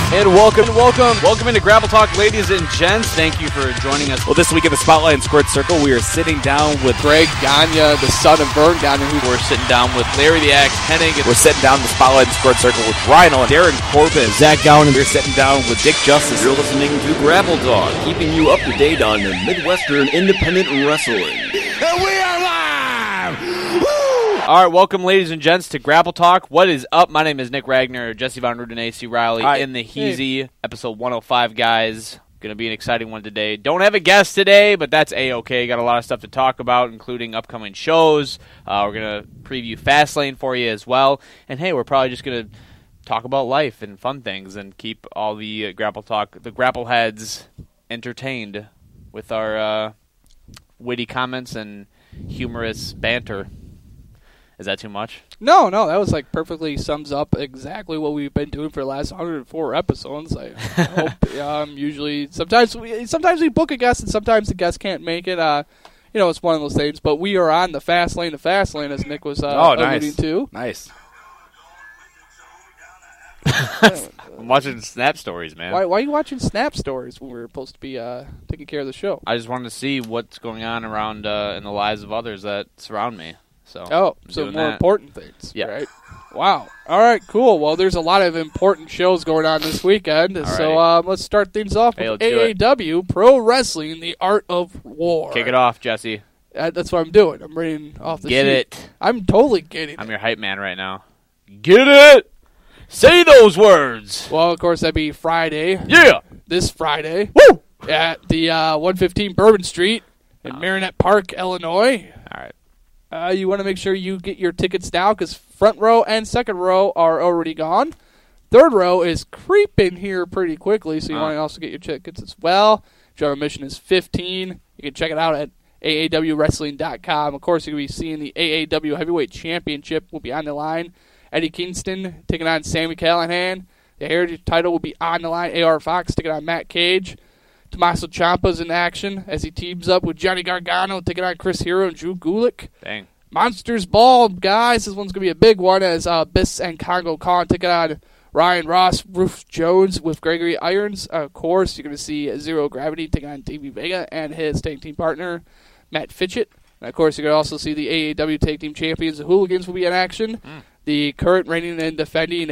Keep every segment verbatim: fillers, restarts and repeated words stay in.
And welcome, welcome, welcome into Grapple Talk, ladies and gents. Thank you for joining us. Well, this week in the Spotlight and Squared Circle, we are sitting down with Greg Gagne, the son of Vern Gagne. We're sitting down with Larry the Axe Hennig. We're sitting down in the Spotlight and Squared Circle with Rhino and Darren Corbin. Zach Gowan. We're sitting down with Dick Justice. You're listening to Grapple Talk, keeping you up to date on the Midwestern independent wrestling. And we are live! Woo! All right, welcome, ladies and gents, to Grapple Talk. What is up? My name is Nick Ragnar, Jesse Von Ruden, A C Riley, Hi. in the Heezy, hey. Episode one oh five, guys. Going to be an exciting one today. Don't have a guest today, but that's A-okay. Got a lot of stuff to talk about, including upcoming shows. Uh, we're going to preview Fastlane for you as well. And, hey, we're probably just going to talk about life and fun things and keep all the uh, Grapple Talk, the Grapple heads, entertained with our uh, witty comments and humorous banter. Is that too much? No, no, that was like perfectly sums up exactly what we've been doing for the last one hundred four episodes. I hope um, usually sometimes we sometimes we book a guest and sometimes the guest can't make it. Uh, you know, it's one of those things. But we are on the fast lane to fast lane, as Nick was uh, oh, alluding nice. to. Nice. I'm watching Snap Stories, man. Why, why are you watching Snap Stories when we're supposed to be uh, taking care of the show? I just wanted to see what's going on around uh, in the lives of others that surround me. So oh, I'm so doing more that. important things. Yeah. Right? Wow. All right, cool. Well, there's a lot of important shows going on this weekend. All so right. um, let's start things off Hey, with let's do A A W, Pro Wrestling, The Art of War. Kick it off, Jesse. Uh, that's what I'm doing. I'm reading off the Get sheet. it. I'm totally getting I'm it. your hype man right now. Get it. Say those words. Well, of course, that'd be Friday. Yeah. This Friday. Woo. At the uh, one fifteen Bourbon Street in Oh. Marinette Park, Illinois. All right. Uh, you want to make sure you get your tickets now because front row and second row are already gone. Third row is creeping here pretty quickly, so you Uh. want to also get your tickets as well. General admission is fifteen. You can check it out at A A W wrestling dot com. Of course, you'll be seeing the A A W Heavyweight Championship will be on the line. Eddie Kingston taking on Sami Callihan. The Heritage title will be on the line. A R Fox taking on Matt Cage. Tommaso Ciampa's in action as he teams up with Johnny Gargano taking on Chris Hero and Drew Gulak. Dang. Monsters Ball, guys. This one's going to be a big one as uh, Biss and Congo Khan taking on Ryan Ross, Ruf Jones with Gregory Irons. Uh, of course, you're going to see Zero Gravity taking on Davey Vega and his tag team partner, Matt Fitchett. And, of course, you're going to also see the A A W Tag Team Champions, the Hooligans, will be in action. Mm. The current reigning and defending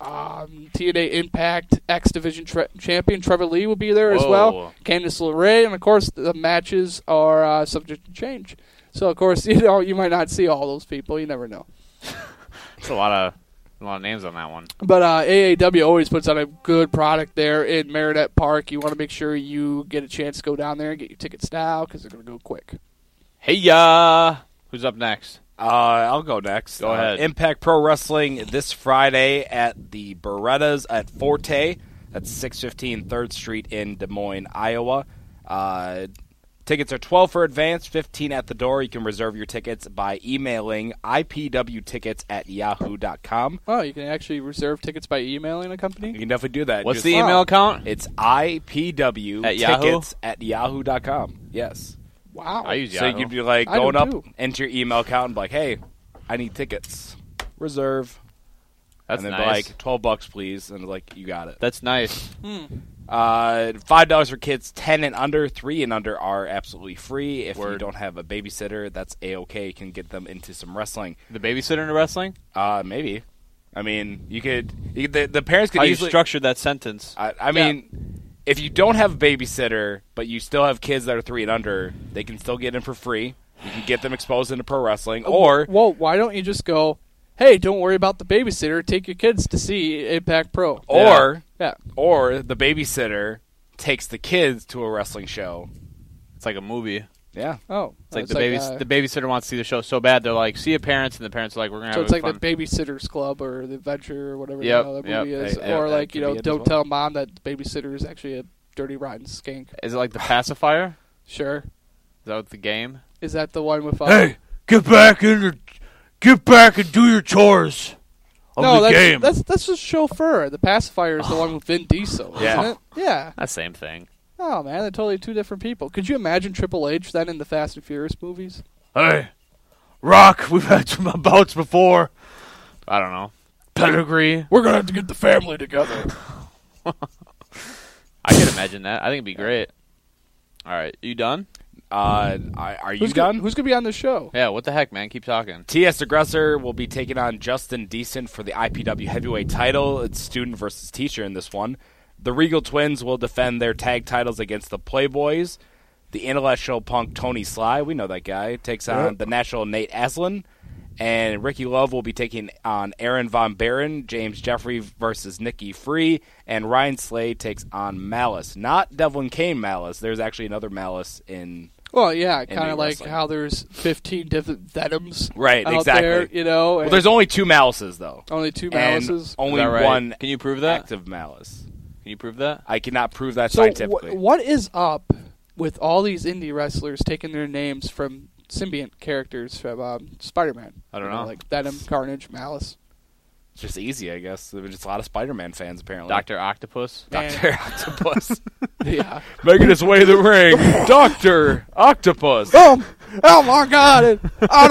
um, T N A Impact X Division tre- champion, Trevor Lee, will be there Whoa. as well. Candice LeRae, and, of course, the matches are uh, subject to change. So, of course, you know, you might not see all those people. You never know. That's a lot of a lot of names on that one. But uh, A A W always puts on a good product there in Marinette Park. You want to make sure you get a chance to go down there and get your tickets now because they're going to go quick. Hey, ya. Who's up next? Uh, I'll go next. Go uh, ahead. Impact Pro Wrestling this Friday at the Berettas at Forte. That's six fifteen third Street in Des Moines, Iowa. Uh, tickets are twelve for advance, fifteen at the door. You can reserve your tickets by emailing I P W tickets at yahoo dot com. Oh, you can actually reserve tickets by emailing a company? You can definitely do that. What's Just- the email account? It's I P W At Yahoo? tickets at yahoo dot com. Yes. Wow. I use So Yahoo. you could be like I do going up, too. enter your email account, and be like, hey, I need tickets. Reserve. That's and then nice. be like, twelve bucks, please. And like, you got it. That's nice. Hmm. Uh, five dollars for kids, ten and under, three and under are absolutely free. If you Word. don't have a babysitter, that's A-okay. You can get them into some wrestling. The babysitter into wrestling? Uh, maybe. I mean, you could, you could the, the parents could How you easily... structured that sentence? I, I mean, if you don't have a babysitter, but you still have kids that are three and under, they can still get in for free. You can get them exposed into pro wrestling. Or... Well, why don't you just go, hey, don't worry about the babysitter. Take your kids to see Impact Pro. Or... Yeah. Or the babysitter takes the kids to a wrestling show. It's like a movie. Yeah. Oh. It's like it's the baby. uh, the babysitter wants to see the show so bad they're like, see your parents, and the parents are like, we're gonna So have it's a like fun. the Babysitter's Club or the Adventure or whatever Yep, the hell that yep. movie is. Hey, yeah, or that like, you could know, be it as don't well. tell mom that the babysitter is actually a dirty, rotten skank. Is it like the pacifier? Sure. Is that what the game? Is that the one with... Uh, Hey, get back in your, get back and do your chores of no, the that's, game. that's that's just chauffeur. The pacifier is the one with Vin Diesel, Yeah. isn't it? Yeah. That same thing. Oh, man, they're totally two different people. Could you imagine Triple H then in the Fast and Furious movies? Hey, Rock, we've had some bouts before. I don't know. Pedigree. We're going to have to get the family together. I can imagine that. I think it'd be great. All right, you done? Uh, I- are you Who's done? Gonna, who's going to be on the show? Yeah, what the heck, man? Keep talking. T S Aggressor will be taking on Justin Decent for the I P W heavyweight title. It's student versus teacher in this one. The Regal Twins will defend their tag titles against the Playboys. The intellectual punk Tony Sly, we know that guy, takes on Yep. the natural Nate Aslan. And Ricky Love will be taking on Aaron Von Baron. James Jeffrey versus Nikki Free. And Ryan Slade takes on Malice. Not Devlin Kane Malice. There's actually another Malice in... Well, yeah, Indie kind of like wrestling. how there's fifteen different Venoms Right, out exactly. there, you know. Well, and there's only two Malices, though. only two And Malices. only Is that right? one Can you prove that? active Malice. Can you prove that? I cannot prove that So scientifically. wh- what is up with all these indie wrestlers taking their names from symbiont characters from um, Spider-Man? I don't You know. Like Venom, Carnage, Malice. It's just easy, I guess. There's just a lot of Spider-Man fans, apparently. Doctor Octopus? Doctor Octopus. Yeah. Making his way to the ring. Doctor Octopus. Oh, oh my God! It,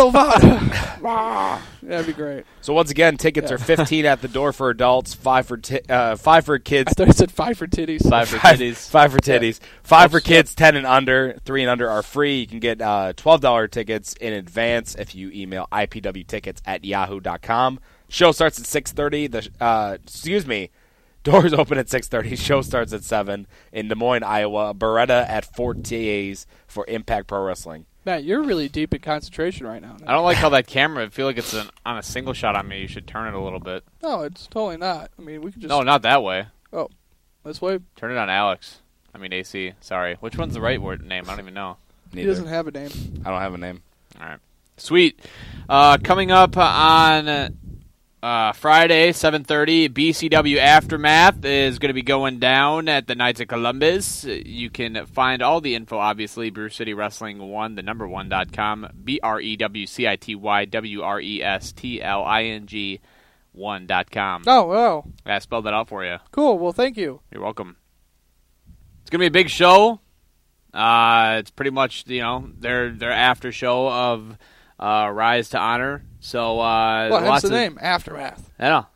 Autobot. Ah, that'd be great. So once again, tickets Yeah. are fifteen at the door for adults, five for ti- uh, five for kids, I thought you said five for titties. Five for five, titties. five for titties, five for Oops, kids, ten and under, three and under are free. You can get uh, twelve dollar tickets in advance if you email I P W tickets at yahoo dot com. Show starts at six thirty. The uh, excuse me. Doors open at six thirty. Show starts at seven in Des Moines, Iowa. Beretta at Fortes for Impact Pro Wrestling. Matt, you're really deep in concentration right now. I don't like how that camera, I feel like it's an, on a single shot on me. You should turn it a little bit. No, it's totally not. I mean, we could just. No, not that way. This way. Turn it on Alex. I mean A C. Sorry. Which one's the right word name? I don't even know. He Neither. doesn't have a name. I don't have a name. All right. Sweet. Uh, coming up on uh, Friday, seven thirty, B C W Aftermath is going to be going down at the Knights of Columbus. You can find all the info, obviously, Brew City Wrestling one, the number one dot com, B R E W C I T Y W R E S T L I N G one dot com. Oh, oh, I spelled that out for you. cool. Well, thank you. You're welcome. It's gonna be a big show. Uh, it's pretty much you know their their after show of uh, Rise to Honor. So uh, Well, hence lots the of name, Aftermath. I know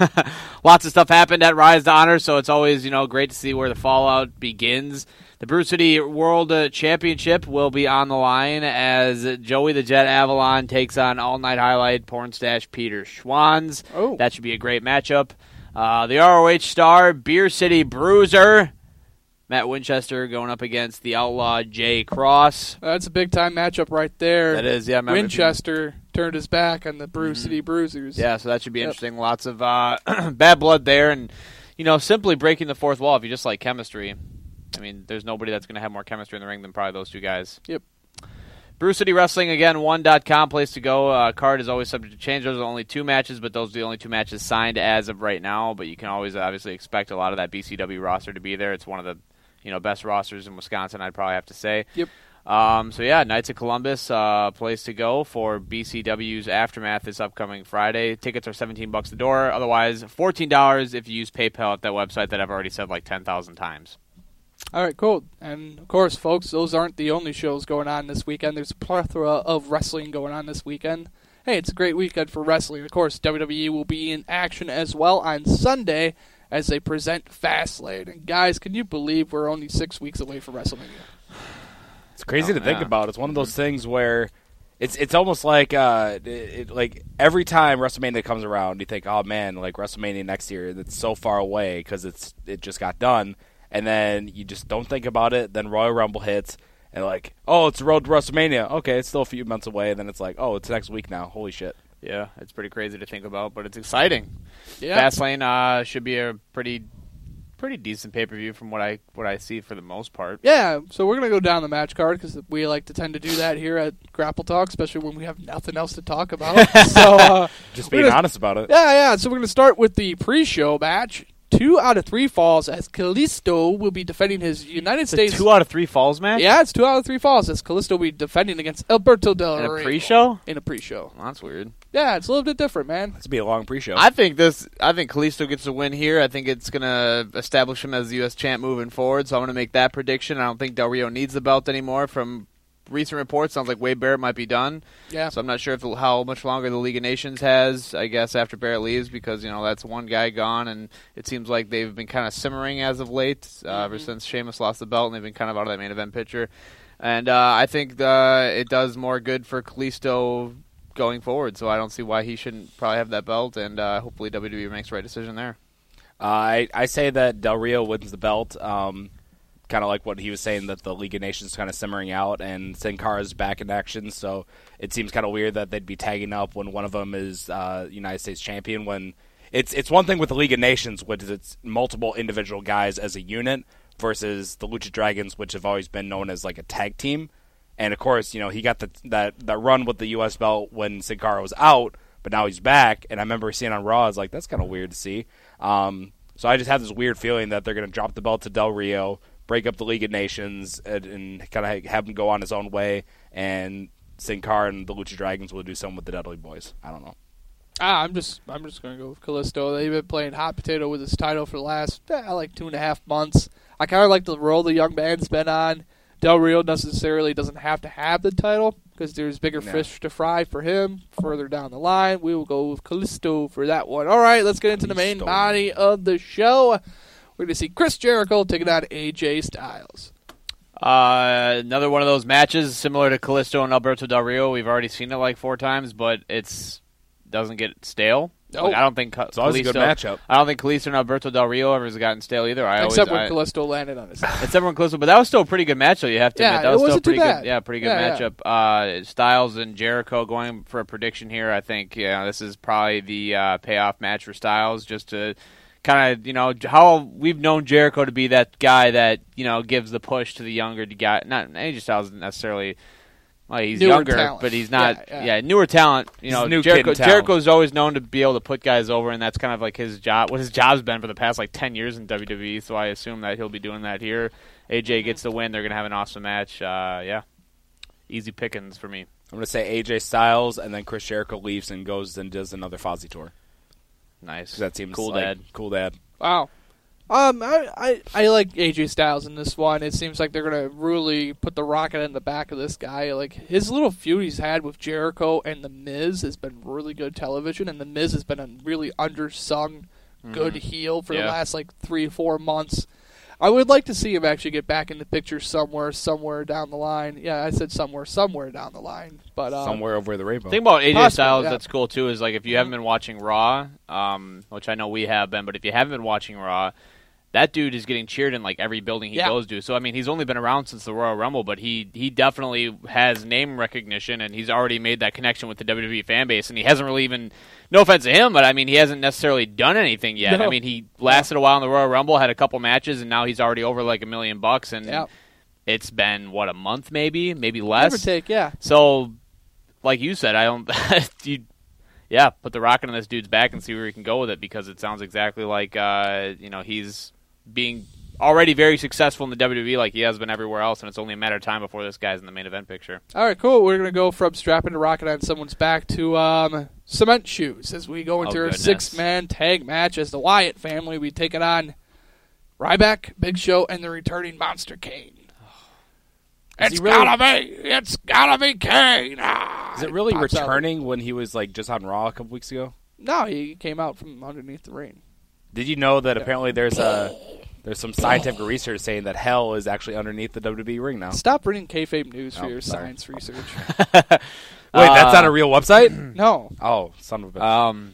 lots of stuff happened at Rise to Honor. So it's always you know great to see where the fallout begins. The Brew City World uh, Championship will be on the line as Joey the Jet Avalon takes on All Night Highlight Porn Stash Peter Schwanz. Oh. That should be a great matchup. Uh, the R O H star, Beer City Bruiser, Matt Winchester going up against the Outlaw Jay Cross. That's a big time matchup right there. That is, yeah. remember- Winchester turned his back on the Brew City Bruisers. Yeah, so that should be Yep. interesting. Lots of uh, bad blood there, and you know, simply breaking the fourth wall. If you just like chemistry, I mean, there's nobody that's going to have more chemistry in the ring than probably those two guys. Yep. Brew City Wrestling, again, one dot com, place to go. Uh, card is always subject to change. Those are only two matches, but those are the only two matches signed as of right now. But you can always obviously expect a lot of that B C W roster to be there. It's one of the you know best rosters in Wisconsin, I'd probably have to say. Yep. Um, so yeah, Knights of Columbus, uh, place to go for B C W's Aftermath this upcoming Friday. Tickets are seventeen bucks a door. Otherwise, fourteen dollars if you use PayPal at that website that I've already said like ten thousand times. All right, cool. And, of course, folks, those aren't the only shows going on this weekend. There's a plethora of wrestling going on this weekend. Hey, it's a great weekend for wrestling. Of course, W W E will be in action as well on Sunday as they present Fastlane. And, guys, can you believe we're only six weeks away from WrestleMania? It's crazy Oh, to think yeah. about. It's one of those things where it's it's almost like uh, it, it, like every time WrestleMania comes around, you think, oh man, like WrestleMania next year, that's so far away because it's it just got done, and then you just don't think about it. Then Royal Rumble hits, and like, oh, it's the road to WrestleMania. Okay, it's still a few months away. And then it's like, oh, it's next week now. Holy shit! Yeah, it's pretty crazy to think about, but it's exciting. Yeah. Fastlane uh, should be a pretty pretty decent pay-per-view from what I what I see for the most part. Yeah, so we're going to go down the match card because we like to tend to do that here at Grapple Talk, especially when we have nothing else to talk about. so, uh, Just We're being gonna- honest about it. yeah, yeah, so we're going to start with the pre-show match. Two out of three falls as Kalisto will be defending his United It's a States... two out of three falls match? Yeah, it's two out of three falls as Kalisto will be defending against Alberto Del In a Rio. pre-show? In a pre-show. Well, that's weird. Yeah, it's a little bit different, man. This would be a long pre-show. I think this. I think Kalisto gets a win here. I think it's gonna establish him as the U S champ moving forward. So I'm gonna make that prediction. I don't think Del Rio needs the belt anymore from recent reports, sounds like Wade Barrett might be done. Yeah. So I'm not sure if how much longer the League of Nations has, I guess, after Barrett leaves, because, you know, that's one guy gone, and it seems like they've been kind of simmering as of late, uh, mm-hmm. ever since Sheamus lost the belt, and they've been kind of out of that main event picture. And uh, I think uh, it does more good for Kalisto going forward, so I don't see why he shouldn't probably have that belt, and uh, hopefully W W E makes the right decision there. Uh, I, I say that Del Rio wins the belt, um, kind of like what he was saying, that the League of Nations kind of simmering out, and Sin Cara's back in action, so it seems kind of weird that they'd be tagging up when one of them is uh, United States champion. When it's it's one thing with the League of Nations, which is it's multiple individual guys as a unit, versus the Lucha Dragons, which have always been known as like a tag team. And of course, you know, he got the, that that run with the U S belt when Sin Cara was out, but now he's back. And I remember seeing on Raw, I was like, that's kind of weird to see. Um, so I just have this weird feeling that they're going to drop the belt to Del Rio, break up the League of Nations, and, and kind of have him go on his own way. And Sin Cara and the Lucha Dragons will do something with the Dudley Boys. I don't know. Ah, I'm just I'm just going to go with Kalisto. They've been playing hot potato with his title for the last eh, like two and a half months. I kind of like the role the young man's been on. Del Rio necessarily doesn't have to have the title because there's bigger no. fish to fry for him further down the line. We will go with Kalisto for that one. All right, let's get into the main body of the show. We're going to see Chris Jericho taking on A J Styles. Uh, another one of those matches similar to Kalisto and Alberto Del Rio. We've already seen it like four times, but it's doesn't get stale. Oh. Like, I don't think it's always Kalisto, a good matchup. I don't think Kalisto and Alberto Del Rio ever has gotten stale either. I Except always, when I, Kalisto landed on his side. Except when Kalisto, but that was still a pretty good match, though. You have to Yeah, admit that it was still a wasn't too pretty bad. good. Yeah, pretty good Yeah, matchup. Uh, Styles and Jericho going for a prediction here. I think yeah, this is probably the uh, payoff match for Styles, just to kind of, you know, how we've known Jericho to be that guy that, you know, gives the push to the younger guy. Not A J Styles isn't necessarily. Well, he's newer younger, talent. but he's not. Yeah, Yeah, yeah. newer talent. You He's know, a new Jericho, kid in town. Jericho's always known to be able to put guys over, and that's kind of like his job. What his job's been for the past like ten years in W W E. So I assume that he'll be doing that here. A J gets the win. They're gonna have an awesome match. Uh, yeah, easy pickings for me. I'm going to say A J Styles, and then Chris Jericho leaves and goes and does another Fozzy tour. Nice. That seems cool, like, Dad. Cool, Dad. Wow. Um, I, I I like A J Styles in this one. It seems like they're gonna really put the rocket in the back of this guy. Like his little feud he's had with Jericho and The Miz has been really good television, and The Miz has been a really undersung good Mhm. heel for Yeah. the last like three or four months. I would like to see him actually get back in the picture somewhere, somewhere down the line. Yeah, I said somewhere, somewhere down the line, but um, Somewhere over the rainbow. The thing about A J Possibly, Styles yeah. that's cool too is like if you haven't been watching Raw, um, which I know we have been, but if you haven't been watching Raw, that dude is getting cheered in like every building he Yeah. goes to. So I mean, he's only been around since the Royal Rumble, but he he definitely has name recognition, and he's already made that connection with the W W E fan base. And he hasn't really even, no offense to him, but I mean, he hasn't necessarily done anything yet. No. I mean, he lasted a while in the Royal Rumble, had a couple matches, and now he's already over like a million bucks. And yeah, it's been what, a month, maybe, maybe less. give or take, yeah. So, like you said, I don't. you, yeah, put the rocket on this dude's back and see where he can go with it, because it sounds exactly like uh, you know, he's being already very successful in the W W E like he has been everywhere else, and it's only a matter of time before this guy's in the main event picture. All right, cool. We're going to go from strapping a rocket on someone's back to um, cement shoes as we go into Oh, our goodness. six-man tag match as the Wyatt family. We take it on Ryback, Big Show, and the returning Monster Kane. Is It's he really- gotta be, it's gotta be Kane. Ah, Is it really pops out. returning when he was like just on Raw a couple weeks ago? No, he came out from underneath the ring. Did you know that apparently there's a there's some scientific research saying that hell is actually underneath the W W E ring now? Stop reading kayfabe news for Oh, your sorry. science research. Wait, that's not a real website? No. Oh, son of a bitch. Um,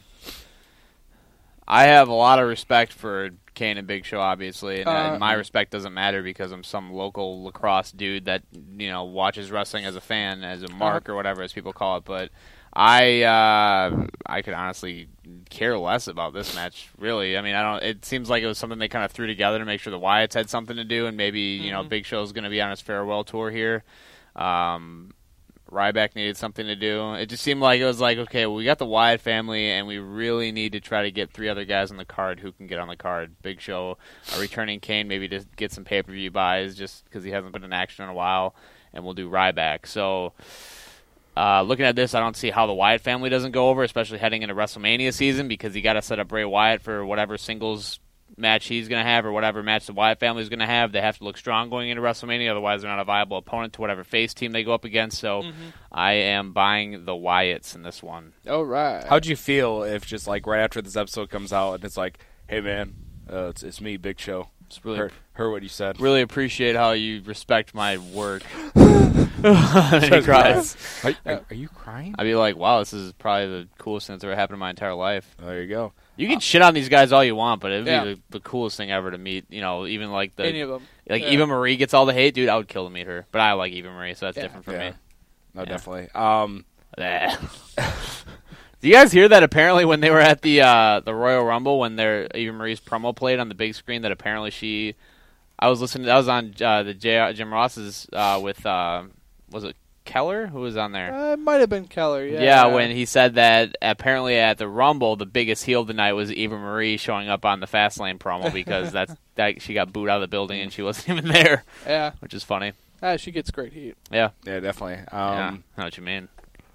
I have a lot of respect for Kane and Big Show, obviously, and, Uh, and my respect doesn't matter because I'm some local lacrosse dude that, you know, watches wrestling as a fan, as a mark or whatever, as people call it. But I, uh, I could honestly care less about this match. Really, I mean, I don't. It seems like it was something they kind of threw together to make sure the Wyatts had something to do, and maybe you know, Mhm. Big Show's going to be on his farewell tour here. Um, Ryback needed something to do. It just seemed like it was like, okay, well, we got the Wyatt family, and we really need to try to get three other guys on the card who can get on the card. Big Show, a returning Kane, maybe to get some pay-per-view buys just because he hasn't been in action in a while, and we'll do Ryback. So, uh, looking at this, I don't see how the Wyatt family doesn't go over, especially heading into WrestleMania season, because you got to set up Bray Wyatt for whatever singles match he's going to have or whatever match the Wyatt family is going to have, they have to look strong going into WrestleMania. Otherwise, they're not a viable opponent to whatever face team they go up against. So Mm-hmm. I am buying the Wyatts in this one. All right. How'd you feel if just like right after this episode comes out and it's like, hey man, uh, it's it's me, Big Show. Just really, Heard, heard what you said. really appreciate how you respect my work. And he cries. Are, are, are you crying? I'd be like, wow, this is probably the coolest thing that's ever happened in my entire life. There you go. You can shit on these guys all you want, but it'd Yeah. be the, the coolest thing ever to meet. You know, even like the Any of them. like Yeah. Eva Marie gets all the hate, dude. I would kill to meet her, but I like Eva Marie, so that's Yeah. different for Yeah. me. No, Yeah. definitely. Um, Yeah. Do you guys hear that? Apparently, when they were at the uh, the Royal Rumble, when their Eva Marie's promo played on the big screen, that apparently she, I was listening. That was on uh, the J- Jim Ross's uh, with uh, was it Keller? Who was on there? Uh, it might have been Keller, yeah. Yeah, when he said that apparently at the Rumble, the biggest heel of the night was Eva Marie showing up on the Fastlane promo because that's that she got booed out of the building and she wasn't even there, Yeah. which is funny. Ah, she gets great heat. Yeah, yeah, definitely. yeah, Um, I know what you mean,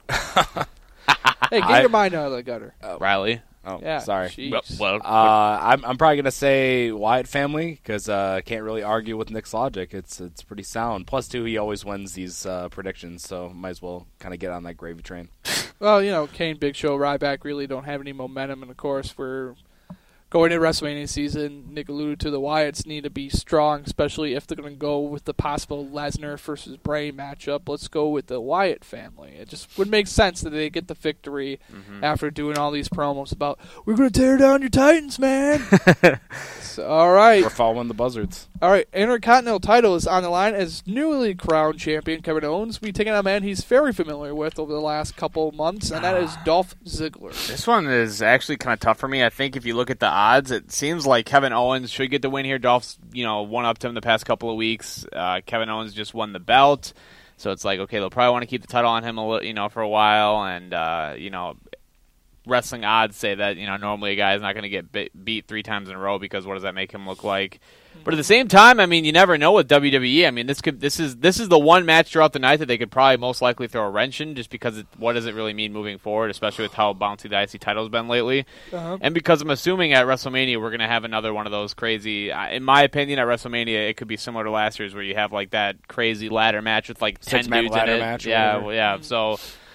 Hey, get I- your mind out of the gutter. Riley. oh, Yeah. sorry. Jeez. Well, Uh, I'm I'm probably gonna say Wyatt family because uh, I can't really argue with Nick's logic. It's it's pretty sound. Plus, two, he always wins these uh, predictions, so might as well kind of get on that gravy train. Well, you know, Kane, Big Show, Ryback really don't have any momentum, and of course, we're going into WrestleMania season. Nick alluded to the Wyatts need to be strong, especially if they're going to go with the possible Lesnar versus Bray matchup. Let's go with the Wyatt family. It just would make sense that they get the victory Mm-hmm. after doing all these promos about, we're going to tear down your Titans, man. So, all right. We're following the buzzards. All right, Intercontinental title is on the line as newly crowned champion Kevin Owens. We take on a man he's very familiar with over the last couple months, and that is Dolph Ziggler. This one is actually kind of tough for me. I think if you look at the odds, it seems like Kevin Owens should get the win here. Dolph's, you know, won up to him the past couple of weeks. Uh, Kevin Owens just won the belt, so it's like, okay, they'll probably want to keep the title on him a little, you know, for a while, and uh, you know, wrestling odds say that, you know, normally a guy is not going to get be- beat three times in a row because what does that make him look like? But at the same time, I mean, you never know with W W E. I mean, this could this is this is the one match throughout the night that they could probably most likely throw a wrench in, just because it, what does it really mean moving forward, especially with how bouncy the I C title's been lately, Uh-huh. and because I'm assuming at WrestleMania we're going to have another one of those crazy. uh, In my opinion, at WrestleMania it could be similar to last year's, where you have like that crazy ladder match with like ten Six-man dudes in ladder it. match or yeah, whatever. well, yeah. So.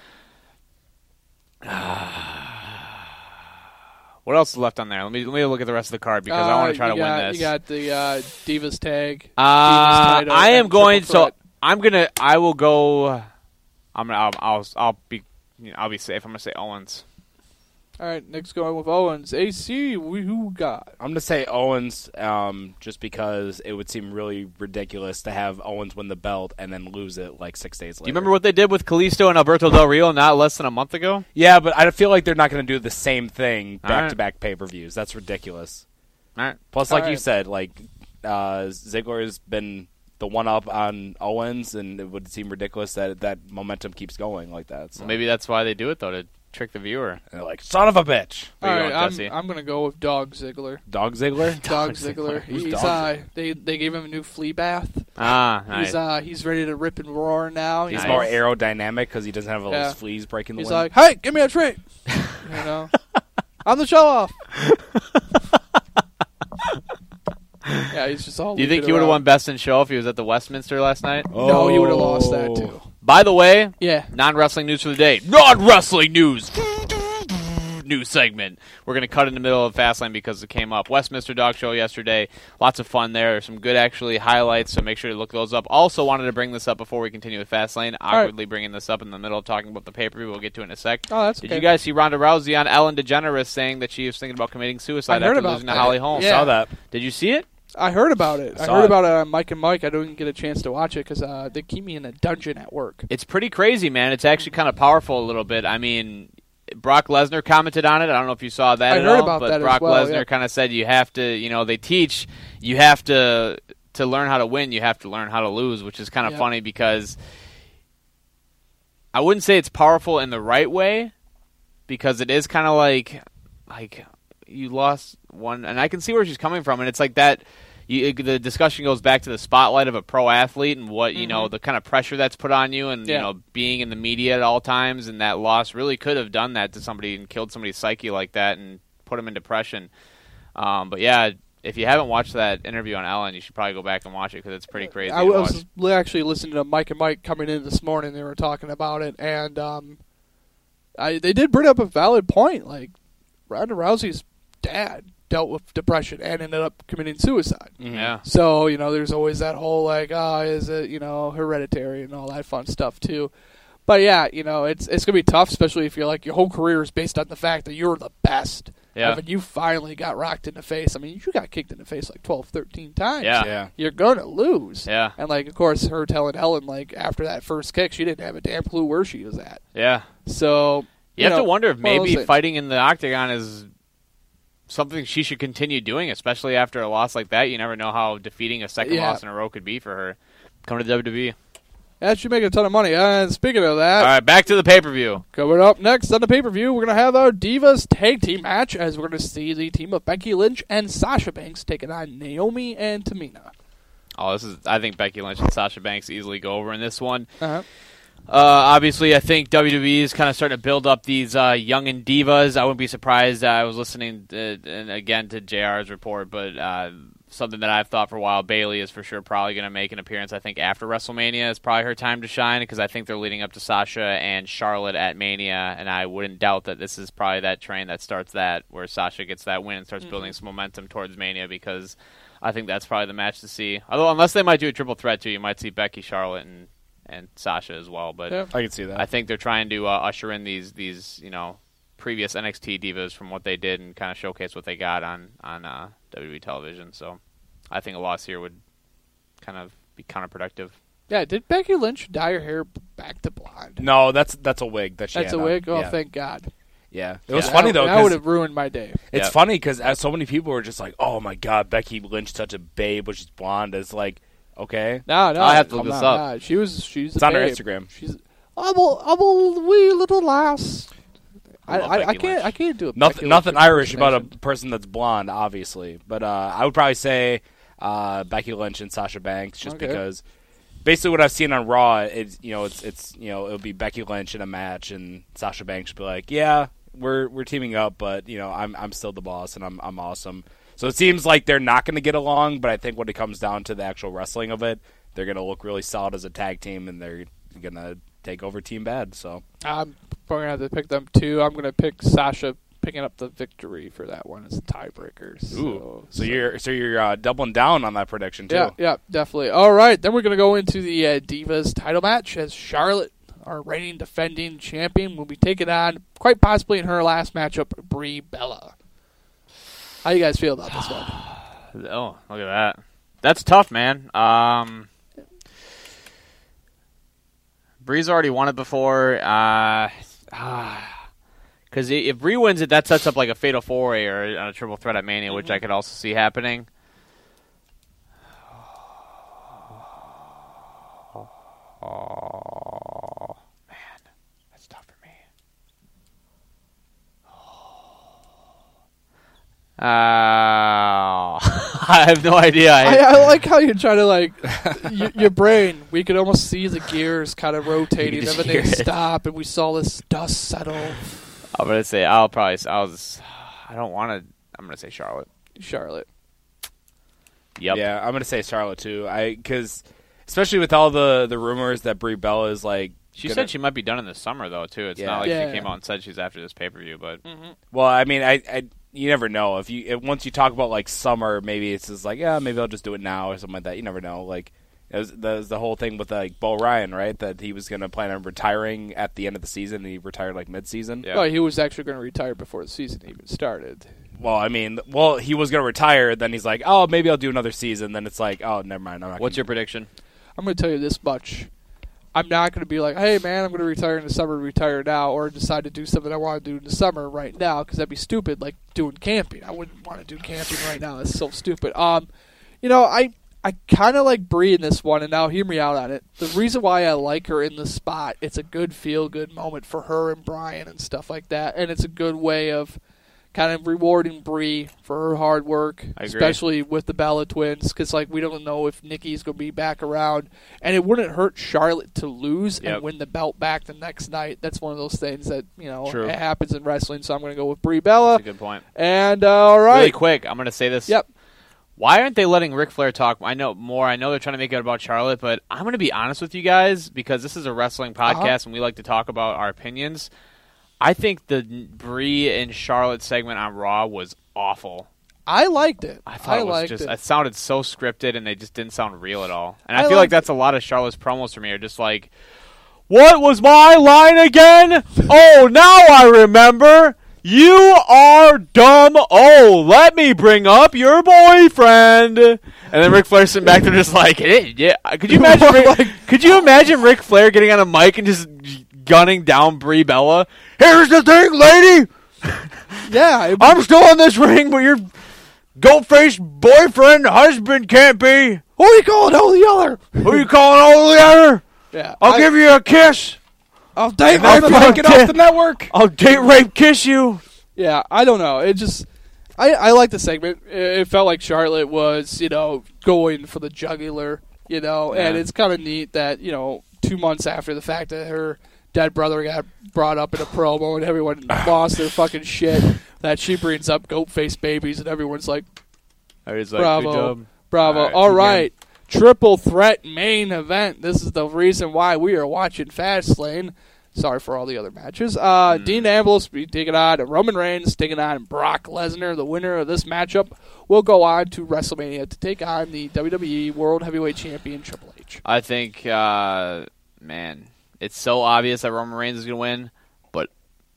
What else is left on there? Let me let me look at the rest of the card because I want Uh, to try you to got, win this. You got the uh, Divas tag. Uh, Divas title, I am and going. triple So threat. I'm gonna. I will go. I'm gonna. I'll. I'll, I'll be. You know, I'll be safe. I'm gonna say Owens. All right, next going with Owens. A C, we who got? I'm going to say Owens um, just because it would seem really ridiculous to have Owens win the belt and then lose it like six days later. Do you remember what they did with Kalisto and Alberto Del Rio not less than a month ago? Yeah, but I feel like they're not going to do the same thing All right. back-to-back pay-per-views. That's ridiculous. All right. Plus, like All you right. said, like uh, Ziggler has been the one-up on Owens, and it would seem ridiculous that that momentum keeps going like that. So. Well, maybe that's why they do it though, to trick the viewer. And they're like, son of a bitch. Where All you right, going, I'm, Jesse? I'm going to go with Dog Ziggler. Dog Ziggler? Dog Ziggler. Who's He's, Dog uh, they they gave him a new flea bath. Ah, nice. He's uh he's ready to rip and roar now. He's Nice. more aerodynamic because he doesn't have all Yeah. those fleas breaking the He's wind. like, hey, give me a treat. You know, I'm the show off. Yeah, he's just all. Do you think leaping he would have around. won Best in Show if he was at the Westminster last night? No, he would have lost that too. By the way, Yeah. non-wrestling news for the day. Non-wrestling news. New segment. We're going to cut in the middle of Fastlane because it came up. Westminster Dog Show yesterday. Lots of fun there. Some good, actually, highlights, so make sure to look those up. Also wanted to bring this up before we continue with Fastlane. Awkwardly bringing this up in the middle of talking about the pay-per-view. We'll get to it in a sec. Oh, that's Did okay. you guys see Ronda Rousey on Ellen DeGeneres saying that she was thinking about committing suicide I heard after about losing to that. Holly Holm? Yeah. Saw that. Did you see it? I heard about it. I Saw heard it. about it on Mike and Mike. I didn't get a chance to watch it because uh, they keep me in a dungeon at work. It's pretty crazy, man. It's actually kind of powerful a little bit. I mean, Brock Lesnar commented on it. I don't know if you saw that I at heard all, about but that as Brock well, Lesnar yeah. kind of said you have to, you know, they teach you have to to learn how to win, you have to learn how to lose, which is kind of Yep. funny because I wouldn't say it's powerful in the right way because it is kind of like like you lost one, and I can see where she's coming from, and it's like that. You, the discussion goes back to the spotlight of a pro athlete and what you know, the kind of pressure that's put on you, and you Yeah. know, being in the media at all times, and that loss really could have done that to somebody and killed somebody's psyche like that and put them in depression. Um, but yeah, if you haven't watched that interview on Ellen, you should probably go back and watch it because it's pretty crazy. I to was watch. li- actually listening to Mike and Mike coming in this morning. They were talking about it, and um, I, they did bring up a valid point. Like, Ronda Rousey's dad dealt with depression and ended up committing suicide. Mm-hmm. Yeah. So, you know, there's always that whole, like, oh, is it, you know, hereditary and all that fun stuff, too. But, yeah, you know, it's it's going to be tough, especially if you're, like, your whole career is based on the fact that you're the best. Yeah. And when you finally got rocked in the face, I mean, you got kicked in the face, like, twelve, thirteen times. Yeah. Yeah. You're going to lose. Yeah. And, like, of course, her telling Helen, like, after that first kick, she didn't have a damn clue where she was at. Yeah. So, You, you, have know, to wonder if one of those maybe things. fighting in the octagon is something she should continue doing, especially after a loss like that. You never know how defeating a second Yeah. loss in a row could be for her. Come to W W E. That should make a ton of money. And speaking of that, All right, back to the pay-per-view. coming up next on the pay-per-view, we're going to have our Divas Tag Team match as we're going to see the team of Becky Lynch and Sasha Banks taking on Naomi and Tamina. Oh, this is. I think Becky Lynch and Sasha Banks easily go over in this one. Uh-huh. Uh, obviously, I think W W E is kind of starting to build up these uh, young and divas. I wouldn't be surprised. Uh, I was listening to, and again to J R's report, but uh, something that I've thought for a while, Bayley is for sure probably going to make an appearance. I think after WrestleMania is probably her time to shine because I think they're leading up to Sasha and Charlotte at Mania, and I wouldn't doubt that this is probably that train that starts that, where Sasha gets that win and starts mm-hmm. building some momentum towards Mania because I think that's probably the match to see. Although, unless they might do a triple threat too, you might see Becky, Charlotte, and and Sasha as well, but Yeah. I can see that. I think they're trying to uh, usher in these these you know previous N X T divas from what they did and kind of showcase what they got on on uh, W W E television. So I think a loss here would kind of be counterproductive. Yeah, did Becky Lynch dye her hair back to blonde? No, that's that's a wig that she That's had a on. wig? Oh, yeah. thank God. Yeah. It was Yeah. funny, That- though, That would because have ruined my day. it's Yeah. funny because so many people were just like, oh, my God, Becky Lynch, such a babe, but she's blonde. It's like, okay. No, no. I have to look come this on. up. Nah, she was, she's It's a on her babe. Instagram. She's, I'm a, I'm a wee little lass. I I, love I, I Becky can't Lynch. I can't do a Nothing, Becky nothing Lynch Irish about a impersonation. person that's blonde, obviously. But uh, I would probably say uh, Becky Lynch and Sasha Banks, just Okay. because basically what I've seen on Raw, it's you know, it's it's you know, it'll be Becky Lynch in a match, and Sasha Banks will be like, yeah, we're we're teaming up, but you know, I'm I'm still the boss, and I'm I'm awesome. So it seems like they're not going to get along, but I think when it comes down to the actual wrestling of it, they're going to look really solid as a tag team, and they're going to take over Team Bad. So I'm probably going to have to pick them too. I'm going to pick Sasha picking up the victory for that one as a tiebreaker. So, ooh, so you're so you're uh, doubling down on that prediction too. Yeah, yeah, definitely. All right, then we're going to go into the uh, Divas title match as Charlotte, our reigning defending champion, will be taking on, quite possibly in her last matchup, Brie Bella. How you guys feel about this one? Oh, look at that. That's tough, man. Um, Bree's already won it before. Uh, because if Bree wins it, that sets up like a fatal four-way or a triple threat at Mania, which I could also see happening. Oh, man. That's tough for me. Uh, I have no idea. I, I like how you're trying to, like, y- your brain, we could almost see the gears kind of rotating, You and can then they just hear it. stop, and we saw this dust settle. I'm gonna say I'll probably. I'll. Just, I don't want to. I'm gonna say Charlotte. Charlotte. Yep. Yeah, I'm gonna say Charlotte too. I because especially with all the, the rumors that Brie Bella is like. She gonna, said she might be done in the summer though too. It's Yeah. not like Yeah. she came out and said she's after this pay per view, but Well, I mean, I, I you never know if you if, once you talk about like summer, maybe it's just like yeah, maybe I'll just do it now or something like that. You never know. Like it was, that was the whole thing with like Bo Ryan, right? That he was gonna plan on retiring at the end of the season, and he retired like mid season. Yeah. Well, he was actually going to retire before the season even started. Well, I mean, well, he was gonna retire. Then he's like, oh, maybe I'll do another season. Then it's like, oh, never mind. I'm not what's gonna your prediction? I'm going to tell you this much. I'm not going to be like, hey, man, I'm going to retire in the summer, retire now, or decide to do something I want to do in the summer right now, because that'd be stupid, like doing camping. I wouldn't want to do camping right now. That's so stupid. Um, You know, I, I kind of like Brie in this one, and now hear me out on it. The reason why I like her in the spot, it's a good feel-good moment for her and Brian and stuff like that, and it's a good way of kind of rewarding Brie for her hard work, I agree. especially with the Bella twins, because like we don't know if Nikki's going to be back around, and it wouldn't hurt Charlotte to lose Yep. and win the belt back the next night. That's one of those things that you know True. it happens in wrestling. So I'm going to go with Brie Bella. That's a good point. And uh, all right, Really quick, I'm going to say this. Yep. Why aren't they letting Ric Flair talk? I know more. I know they're trying to make it about Charlotte, but I'm going to be honest with you guys because this is a wrestling podcast Uh-huh. and we like to talk about our opinions. I think the Brie and Charlotte segment on Raw was awful. I liked it. I thought I it was liked just it. it sounded so scripted and they just didn't sound real at all. And I, I feel like liked that's a lot of Charlotte's promos for me are just like, what was my line again? Oh, now I remember. You are dumb. Oh, let me bring up your boyfriend. And then Ric Flair sitting back there just like, hey, yeah. Could you imagine? Ric, could you imagine Ric Flair getting on a mic and just gunning down Brie Bella? Here's the thing, lady. Yeah, it, I'm still in this ring, but your goat-faced boyfriend, husband can't be. who are you calling all the other? Who you calling all the other? Yeah, I'll I, give you a kiss. I'll date I'll rape fuck you. Get off the network. I'll date rape kiss you. Yeah, I don't know. It just, I I like the segment. It, it felt like Charlotte was, you know, going for the jugular, you know, Yeah. and it's kind of neat that, you know, two months after the fact that her dead brother got brought up in a promo and everyone lost their fucking shit, that she brings up goat-faced babies and everyone's like, I was like, bravo, good job. bravo. All right, All good right, triple threat main event. This is the reason why we are watching Fastlane. Sorry for all the other matches. Uh, Mm. Dean Ambrose be taking on Roman Reigns, taking on Brock Lesnar. The winner of this matchup will go on to WrestleMania to take on the W W E World Heavyweight Champion Triple H. I think, uh, man, it's so obvious that Roman Reigns is going to win, but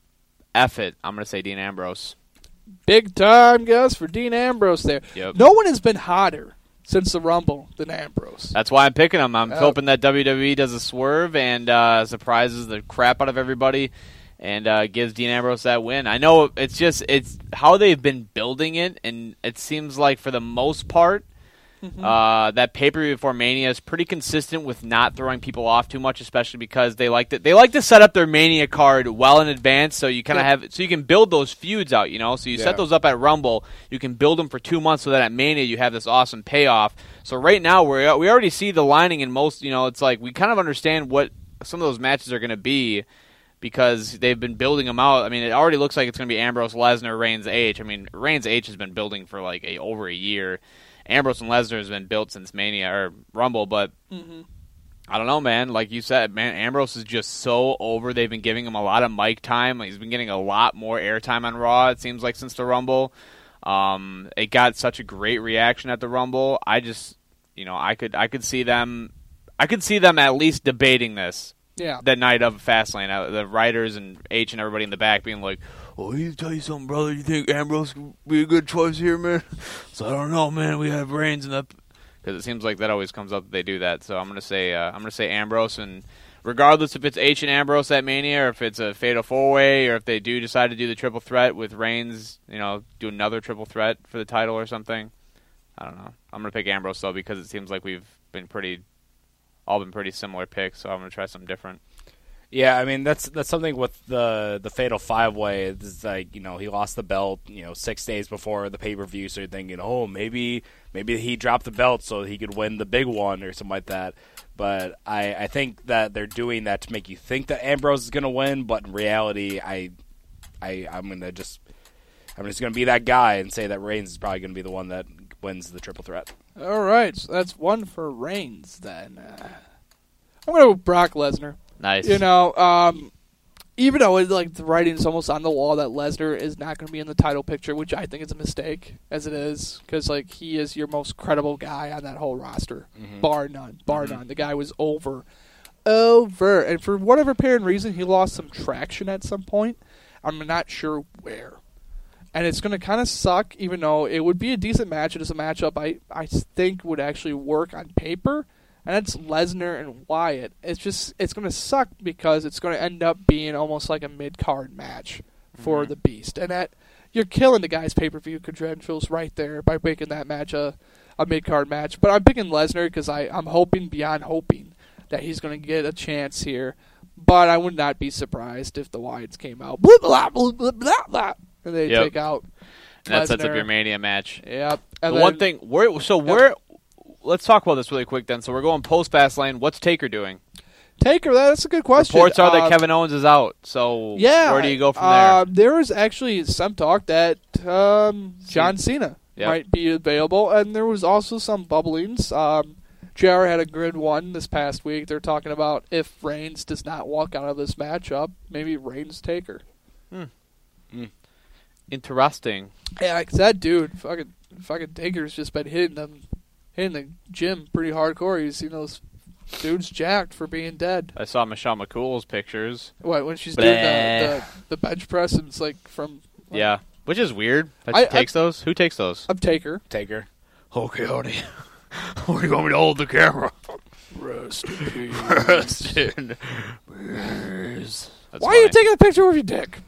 F it. I'm going to say Dean Ambrose. Big time guess for Dean Ambrose there. Yep. No one has been hotter since the Rumble than Ambrose. That's why I'm picking him. I'm Oh. hoping that W W E does a swerve and uh, surprises the crap out of everybody and uh, gives Dean Ambrose that win. I know it's just it's how they've been building it, and it seems like for the most part, Mm-hmm. uh, that pay-per-view before Mania is pretty consistent with not throwing people off too much, especially because they like to they like to set up their Mania card well in advance, so you kind of Yeah. have so you can build those feuds out. You know, so you Yeah. set those up at Rumble, you can build them for two months, so that at Mania you have this awesome payoff. So right now we we already see the lining in most. You know, it's like we kind of understand what some of those matches are going to be, because they've been building them out. I mean, it already looks like it's going to be Ambrose, Lesnar, Reigns, H. I mean, Reigns, H has been building for like a over a year. Ambrose and Lesnar has been built since Mania or Rumble, but Mm-hmm. I don't know, man. Like you said, man, Ambrose is just so over. They've been giving him a lot of mic time. He's been getting a lot more airtime on Raw, it seems like, since the Rumble. Um, it got such a great reaction at the Rumble. I just, you know, I could, I could see them, I could see them at least debating this. Yeah. That night of Fastlane, uh, the writers and H and everybody in the back being like, Oh, you tell you something, brother. You think Ambrose would be a good choice here, man? So I don't know, man. We have Reigns in the. because it seems like that always comes up that they do that. So I'm gonna say, uh, I'm gonna say Ambrose, and regardless if it's H and Ambrose at Mania, or if it's a Fatal Four Way, or if they do decide to do the triple threat with Reigns, you know, do another triple threat for the title or something. I don't know. I'm gonna pick Ambrose though because it seems like we've been pretty, all been pretty similar picks. So I'm gonna try something different. Yeah, I mean that's that's something with the the Fatal Five Way. It's like, you know, he lost the belt, you know, six days before the pay per view, so you're thinking, oh, maybe maybe he dropped the belt so he could win the big one or something like that. But I, I think that they're doing that to make you think that Ambrose is gonna win, but in reality, I I I'm gonna just I'm just gonna be that guy and say that Reigns is probably gonna be the one that wins the triple threat. All right, so that's one for Reigns then. Uh, I'm going to go with Brock Lesnar. Nice. You know, um, even though it, like the writing's almost on the wall that Lesnar is not going to be in the title picture, which I think is a mistake, as it is, because like he is your most credible guy on that whole roster, Mhm. bar none, bar none. The guy was over, over, and for whatever apparent reason, he lost some traction at some point. I'm not sure where, and it's going to kind of suck. Even though it would be a decent match, it is a matchup I I think would actually work on paper. And that's Lesnar and Wyatt. It's just it's going to suck because it's going to end up being almost like a mid-card match for Mhm. the Beast. And that you're killing the guy's pay-per-view credentials right there by making that match a, a mid-card match. But I'm picking Lesnar because I'm hoping beyond hoping that he's going to get a chance here. But I would not be surprised if the Wyatts came out, blah, blah, blah, blah, blah, blah, and they Yep. take out And that sets up Lesnar. your Mania match. Yep. The And one then- thing, where so where? Let's talk about this really quick then. So we're going post Fastlane. What's Taker doing? Taker, that's a good question. Reports are that Uh, Kevin Owens is out. So Yeah. where do you go from uh, there? There was actually some talk that um, John Cena Yep. might be available. And there was also some bubblings. Um, J R had a grid one this past week. They're talking about if Reigns does not walk out of this matchup, maybe Reigns Taker. Hmm. Mm. Interesting. Yeah, like that dude, fucking, fucking Taker's just been hitting them, hitting the gym pretty hardcore. You've seen those dudes jacked for being dead. I saw Michelle McCool's pictures. What, when she's Bleh. doing the, the, the bench press and it's like from... Like, Yeah, which is weird. That I- she takes those? Who takes those? I'm Taker. Taker. Okay, honey. Where you want me to hold the camera? Rest in peace. Rest in peace. That's Why are you funny. taking a picture with your dick?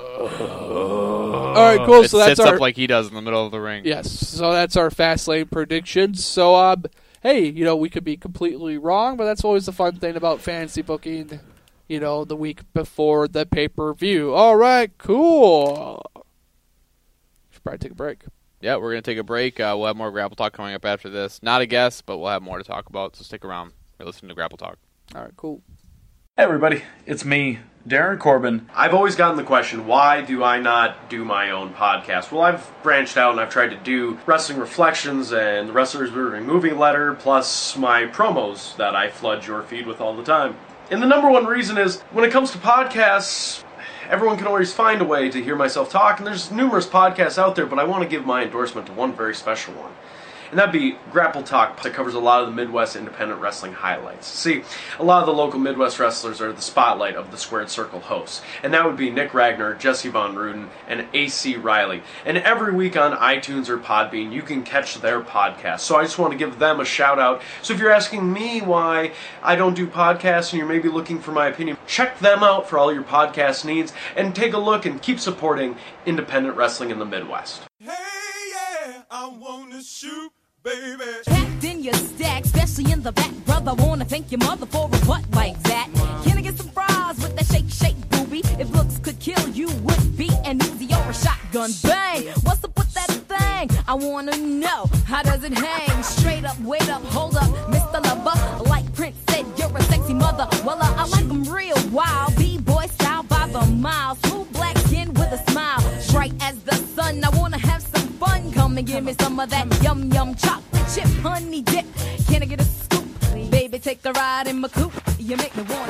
All right, cool. It So that's sits our up like he does in the middle of the ring. yes. So that's our fast lane predictions. So, um, hey, you know we could be completely wrong, but that's always the fun thing about fantasy booking. You know, the week before the pay per view. All right, cool. Should probably take a break. Yeah, we're going to take a break. Uh, we'll have more Grapple Talk coming up after this. Not a guest, but we'll have more to talk about, so stick around. You're listening to Grapple Talk. All right, cool. Hey everybody, it's me, Darren Corbin. I've always gotten the question, why do I not do my own podcast? Well, I've branched out and I've tried to do Wrestling Reflections and the Wrestlers Moving Movie Letter, plus my promos that I flood your feed with all the time. And the number one reason is, when it comes to podcasts, everyone can always find a way to hear myself talk, and there's numerous podcasts out there, but I want to give my endorsement to one very special one. And that'd be Grapple Talk, that covers a lot of the Midwest independent wrestling highlights. See, a lot of the local Midwest wrestlers are the spotlight of the Squared Circle hosts. And that would be Nick Ragnar, Jesse Von Ruden, and A C Riley. And every week on iTunes or Podbean, you can catch their podcast. So I just want to give them a shout out. So if you're asking me why I don't do podcasts and you're maybe looking for my opinion, check them out for all your podcast needs and take a look and keep supporting independent wrestling in the Midwest. Hey, yeah, I wanna shoot, baby. Packed in your stack, especially in the back, brother. Wanna thank your mother for a butt like that. Can I get some fries with that shake, shake, booby? If looks could kill, you would be an Uzi or a shotgun. Bang! What's up with that thing? I wanna know, how does it hang? Straight up, wait up, hold up, Mister Lover. Like Prince said, you're a sexy mother. Well, uh, I like them real wild. B-boy style by the mile. Smooth black skin with a smile. Bright as the sun, I wanna have some fun. Come and give me some of that yum yum chocolate chip honey dip. Can I get a scoop? Baby, take a ride in my coupe. You make me wanna.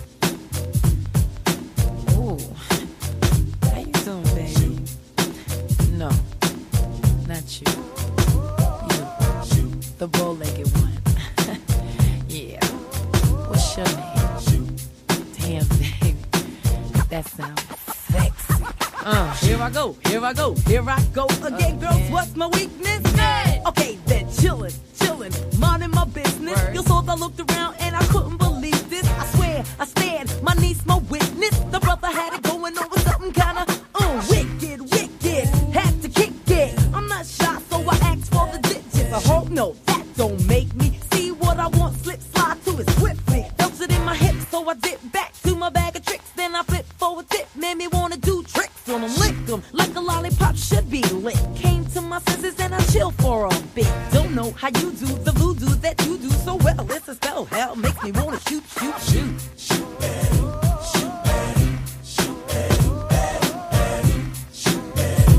Ooh, how you doing, baby? No, not you. You, the bow-legged one. Yeah. What's your name? Damn, baby, that sounds sexy. Uh, here I go, here I go, here I go again, girls. What's my weakness? Okay, then chillin', chillin', minding my business. You saw I looked around and I couldn't believe this. I swear, I stand, my niece, my witness. The brother had it going on with something kinda uh, wicked, wicked. Had to kick it. I'm not shy, so I asked for the digits. I hope no, that don't make me see what I want. Slip, slide to it swiftly. Felt it in my hips, so I dip back to my bag of tricks. Then I flip for a tip, made me wanna do tricks. Wanna lick them like a lollipop should be lit. Came to my senses and I chill for a bit. Don't know how you do the voodoo that you do so well. It's a spell, hell makes me wanna shoot, shoot, shoot. Shoot, baby. Shoot, baby. Shoot, baby. Shoot, baby.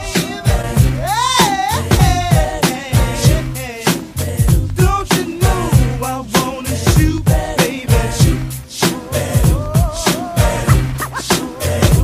Don't you know I wanna shoot, baby? Shoot, shoot, baby. Shoot, baby. Shoot,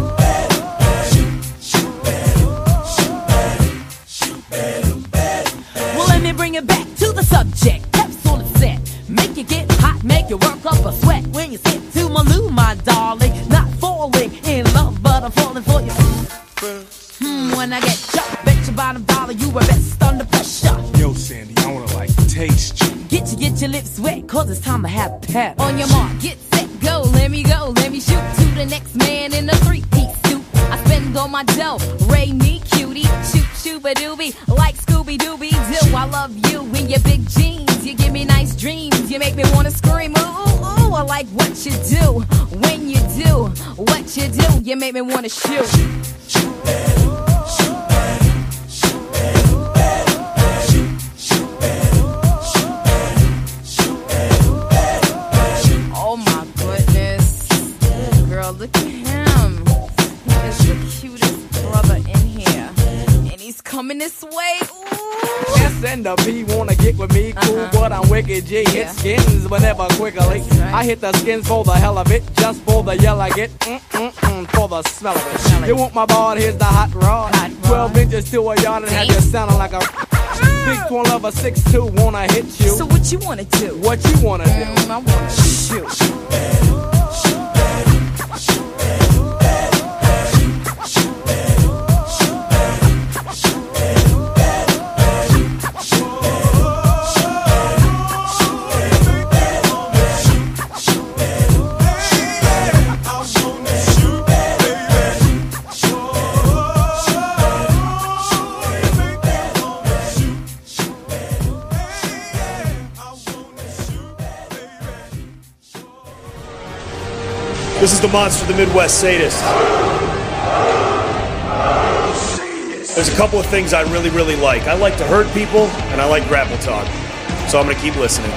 baby. Well, let me bring it back to the subject. Peps on the set. Make you get hot, make you work up a sweat. When you sit to my loo, my darling. Not falling in love, but I'm falling for you. Hmm, when I get shot, bet your bottom dollar you were best under pressure. Yo, Sandy, I wanna like taste you. Get you, get your lips wet, cause it's time to have pep. On your mark, get set, go, let me go, let me shoot to the next man in a three-piece suit. I spend all my dough, Ray me cutie, shoot shooba-dooby, like Scooby-Dooby-Doo. I love you in your big jeans, you give me nice dreams, you make me wanna scream, ooh, ooh, ooh. I like what you do, when you do, what you do, you make me wanna shoot. Shoot, baby. Shoot, baby. Shoot, baby. Shoot, shoot, baby. Shoot, baby. Shoot, baby. Oh my goodness. Girl, look at him. He is the cutest brother in here. And he's coming this way. way. S and the P wanna get with me, cool, Uh-huh. but I'm wicked G. Yeah. Hit skins whenever quickly. right. I hit the skins for the hell of it, just for the yell I get, mm-mm-mm, for the smell of it. Smell it. You want my bod, here's the hot rod. Hot rod. twelve inches to a yard and have you sounding like a big one of a six two, wanna hit you. So what you wanna do? What you wanna do? Mm, I wanna shoot. This is the monster, the Midwest Sadist. There's a couple of things I really, really like. I like to hurt people, and I like grapple talk. So I'm going to keep listening.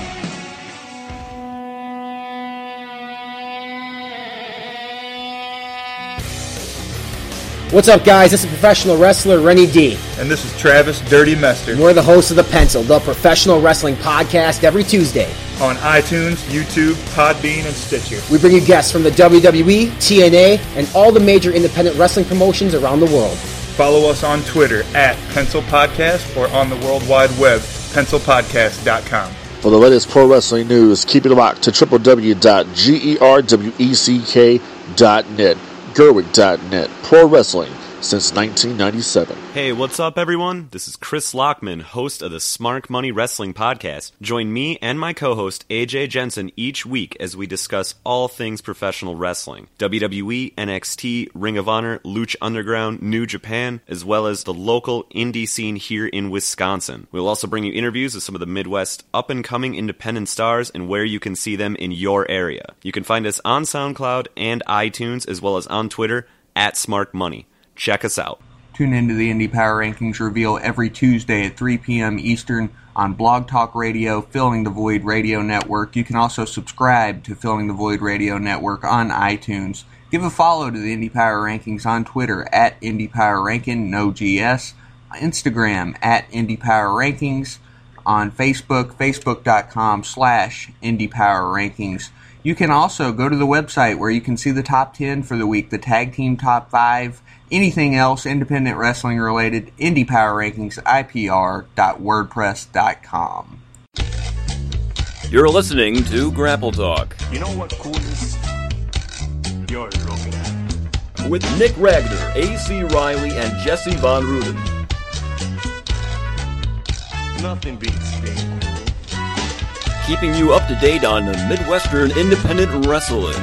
What's up, guys? This is professional wrestler Rennie D. And this is Travis Dirty Mester. We're the hosts of The Pencil, the professional wrestling podcast, every Tuesday. On iTunes, YouTube, Podbean, and Stitcher. We bring you guests from the W W E, T N A, and all the major independent wrestling promotions around the world. Follow us on Twitter at Pencil Podcast or on the World Wide Web, pencil podcast dot com. For the latest pro wrestling news, keep it locked to w w w dot gerweck dot net. Gerwick dot net. Pro wrestling since nineteen ninety-seven. Hey, what's up, everyone? This is Chris Lockman, host of the Smart Money Wrestling Podcast. Join me and my co-host, A J Jensen, each week as we discuss all things professional wrestling. W W E, N X T, Ring of Honor, Lucha Underground, New Japan, as well as the local indie scene here in Wisconsin. We'll also bring you interviews with some of the Midwest up-and-coming independent stars and where you can see them in your area. You can find us on SoundCloud and iTunes, as well as on Twitter, at Smart Money. Check us out. Tune into the Indie Power Rankings reveal every Tuesday at three p.m. Eastern on Blog Talk Radio, Filling the Void Radio Network. You can also subscribe to Filling the Void Radio Network on iTunes. Give a follow to the Indie Power Rankings on Twitter at Indie Power Ranking, no G S. Instagram at Indie Power Rankings. On Facebook, facebook.com slash Indie Power Rankings. You can also go to the website where you can see the top ten for the week, the tag team top five, anything else independent wrestling related, Indie Power Rankings, I P R dot wordpress dot com. You're listening to Grapple Talk. You know what coolness you're looking at? With Nick Ragnar, A C Riley, and Jesse Von Ruden. Nothing beats being cool. Keeping you up to date on Midwestern independent wrestling.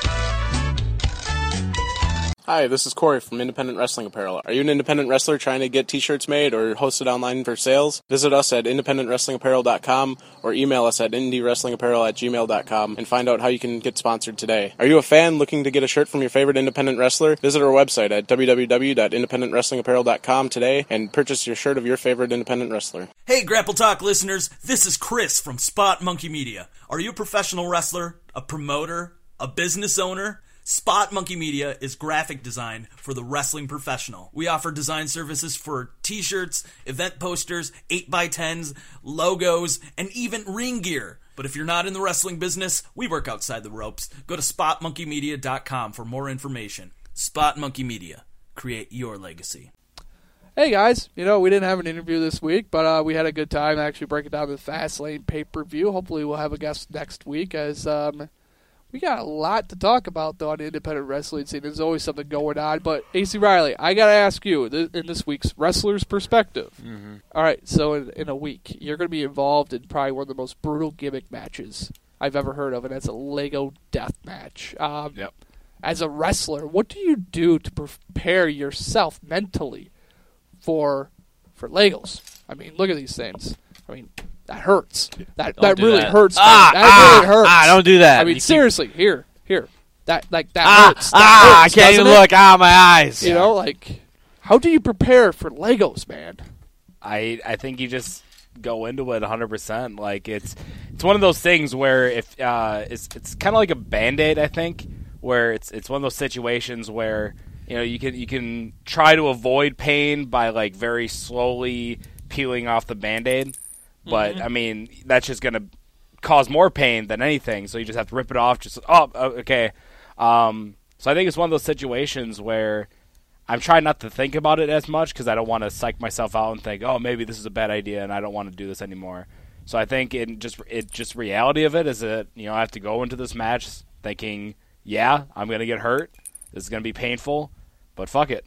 Hi, this is Corey from Independent Wrestling Apparel. Are you an independent wrestler trying to get t-shirts made or hosted online for sales? Visit us at independent wrestling apparel dot com or email us at indie wrestling apparel at gmail dot com and find out how you can get sponsored today. Are you a fan looking to get a shirt from your favorite independent wrestler? Visit our website at w w w dot independent wrestling apparel dot com today and purchase your shirt of your favorite independent wrestler. Hey, Grapple Talk listeners, this is Chris from Spot Monkey Media. Are you a professional wrestler, a promoter, a business owner? Spot Monkey Media is graphic design for the wrestling professional. We offer design services for t-shirts, event posters, eight by tens, logos, and even ring gear. But if you're not in the wrestling business, we work outside the ropes. Go to spot monkey media dot com for more information. Spot Monkey Media. Create your legacy. Hey guys, you know, we didn't have an interview this week, but uh, we had a good time actually breaking down the Fastlane pay-per-view. Hopefully we'll have a guest next week as... um. We got a lot to talk about, though, on the independent wrestling scene. There's always something going on. But, A C Riley, I got to ask you, th- in this week's Wrestler's Perspective. Mm-hmm. All right, so in, in a week, you're going to be involved in probably one of the most brutal gimmick matches I've ever heard of, and that's a Lego death match. Um, yep. As a wrestler, what do you do to prepare yourself mentally for for Legos? I mean, look at these things. I mean... That hurts. That Don't that do really that. hurts. Ah, that ah, really hurts. ah, don't do that. I mean, You keep- seriously, here, here. That like that Ah, hurts. That ah, hurts, I can't even doesn't it? look. Ah, my eyes. You know, like, how do you prepare for Legos, man? I I think you just go into it one hundred percent. Like it's it's one of those things where if uh, it's it's kind of like a Band-Aid, I think, where it's it's one of those situations where you know, you can you can try to avoid pain by like very slowly peeling off the Band-Aid, but Mhm. I mean that's just gonna cause more pain than anything. So you just have to rip it off. Just oh, okay. Um, so I think it's one of those situations where I'm trying not to think about it as much because I don't want to psych myself out and think, oh, maybe this is a bad idea and I don't want to do this anymore. So I think in just it just reality of it is that, you know, I have to go into this match thinking, yeah, I'm gonna get hurt. This is gonna be painful, but fuck it.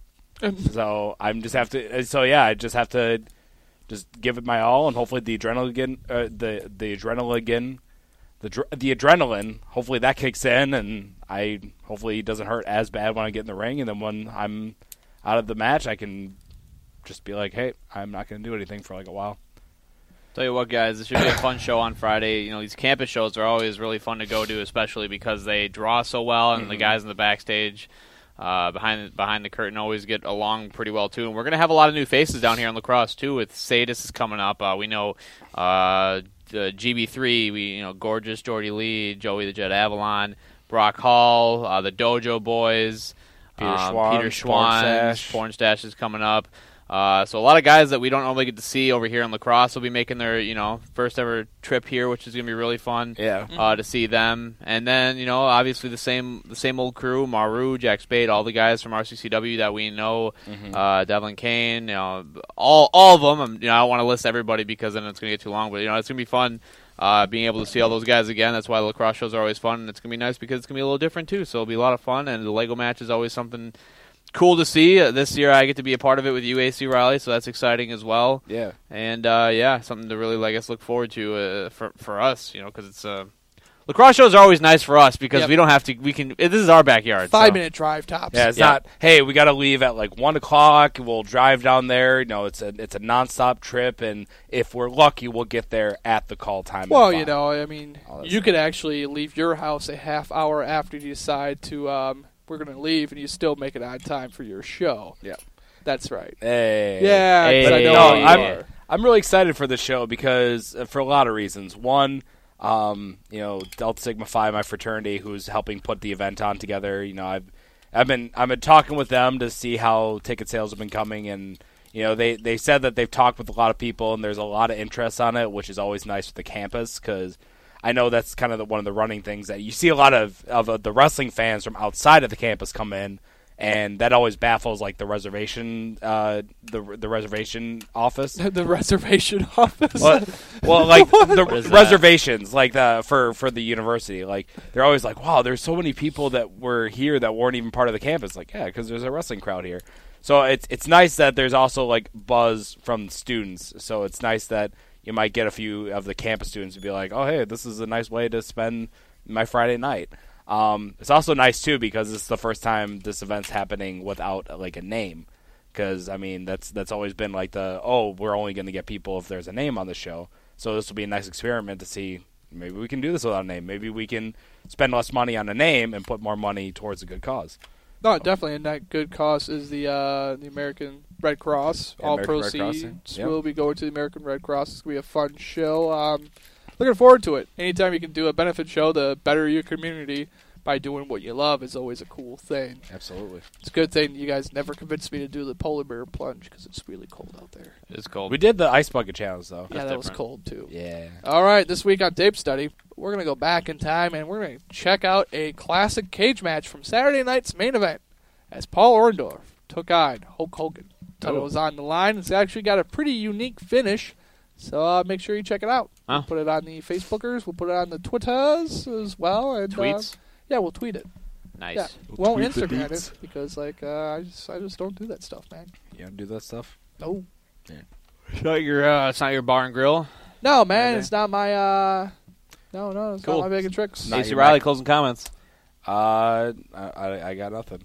So I'm just have to. So yeah, I just have to just give it my all, and hopefully the adrenaline, uh, the the adrenaline, the dr- the adrenaline. Hopefully that kicks in, and I hopefully it doesn't hurt as bad when I get in the ring, and then when I'm out of the match, I can just be like, hey, I'm not gonna do anything for like a while. Tell you what, guys, this should be a fun show on Friday. You know, these campus shows are always really fun to go to, especially because they draw so well, and Mm-hmm. the guys in the backstage uh, behind behind the curtain always get along pretty well too. And we're gonna have a lot of new faces down here in lacrosse too. With Sadis is coming up, uh, we know uh, the G B three. We you know Gorgeous Jordy Lee, Joey the Jet Avalon, Brock Hall, uh, the Dojo Boys, Peter um, Schwan, Peter Schwan, Pornstash. Pornstash is coming up. Uh, so a lot of guys that we don't normally get to see over here in lacrosse will be making their, you know, first ever trip here, which is gonna be really fun. Yeah. Uh, to see them, and then you know, obviously the same the same old crew: Maru, Jack Spade, all the guys from R C C W that we know, Mhm. uh, Devlin Kane, you know, all all of them. I'm, you know, I don't want to list everybody because then it's gonna get too long. But you know, it's gonna be fun. Uh, being able to see all those guys again. That's why the lacrosse shows are always fun, and it's gonna be nice because it's gonna be a little different too. So it'll be a lot of fun, and the Lego match is always something cool to see. Uh, this year I get to be a part of it with U A C Raleigh, so that's exciting as well. Yeah. And uh, yeah, something to really, I guess, look forward to uh, for for us, you know, because it's uh, lacrosse shows are always nice for us because Yep. we don't have to. We can. This is our backyard. Five so. minute drive tops. Yeah, it's Yeah. not. Hey, we got to leave at like one o'clock. We'll drive down there. You know, it's a it's a nonstop trip, and if we're lucky, we'll get there at the call time. at Well, five. you know, I mean, All that you could actually leave your house a half hour after you decide to, um, we're going to leave, and you still make it on time for your show. Yeah. That's right. Hey. Yeah, 'cause But I know no, how you I'm, are. I'm really excited for the show because uh, for a lot of reasons. One, um, you know, Delta Sigma Phi, my fraternity, who's helping put the event on together. You know, I've I've been I've been talking with them to see how ticket sales have been coming, and you know, they they said that they've talked with a lot of people, and there's a lot of interest on it, which is always nice for the campus because I know that's kind of the, one of the running things that you see a lot of of uh, the wrestling fans from outside of the campus come in. And that always baffles like the reservation, uh, the the reservation office. The reservation office. Well, well like the is that? reservations, like the for for the university, like they're always like, wow, there's so many people that were here that weren't even part of the campus. Like, yeah, because there's a wrestling crowd here. So it's it's nice that there's also like buzz from students. So it's nice that you might get a few of the campus students to be like, oh, hey, this is a nice way to spend my Friday night. Um, it's also nice too because it's the first time this event's happening without like a name. Because I mean that's that's always been like the oh we're only going to get people if there's a name on the show. So this will be a nice experiment to see maybe we can do this without a name. Maybe we can spend less money on a name and put more money towards a good cause. No, definitely, and that good cause is the uh, the American Red Cross. Yeah, All American Red Cross, proceeds yeah. will be going to the American Red Cross. It's going to be a fun show. Um, looking forward to it. Anytime you can do a benefit show to better your community by doing what you love is always a cool thing. Absolutely. It's a good thing you guys never convinced me to do the polar bear plunge because it's really cold out there. It's cold. We did the ice bucket challenge though. Yeah, That's that was different. cold too. Yeah. All right, this week on Tape Study, we're going to go back in time and we're going to check out a classic cage match from Saturday night's main event as Paul Orndorff took on Hulk Hogan. Title Oh. was on the line. It's actually got a pretty unique finish, so uh, make sure you check it out. Huh. We'll put it on the Facebookers. We'll put it on the Twitters as well. And, Tweets? Uh, yeah, we'll tweet it. Nice. Yeah, We'll won't tweet the Instagram beats. it because like uh, I just I just don't do that stuff, man. You don't do that stuff? No. It's not your uh, it's not your bar and grill. No, man, Okay. it's not my. uh No, no, it's Cool. not my bag of tricks. Not A C your Riley, mic. closing comments. Uh, I, I, I got nothing.